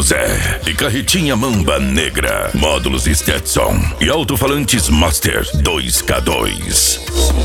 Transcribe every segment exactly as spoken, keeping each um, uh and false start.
José e carretinha Mamba Negra, módulos Stetson e alto-falantes Master dois K dois.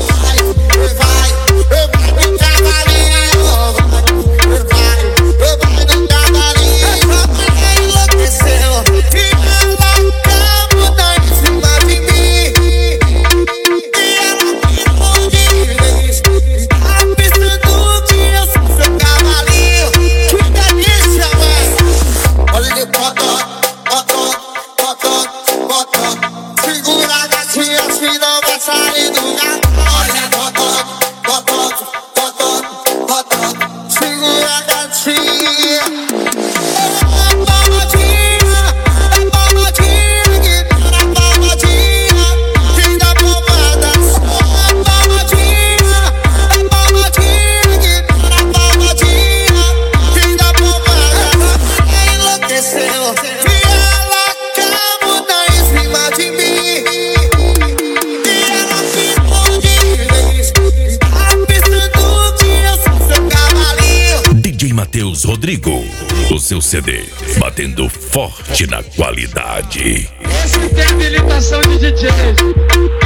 Matheus Rodrigo, o seu C D, batendo forte na qualidade. Esse tem habilitação de D J.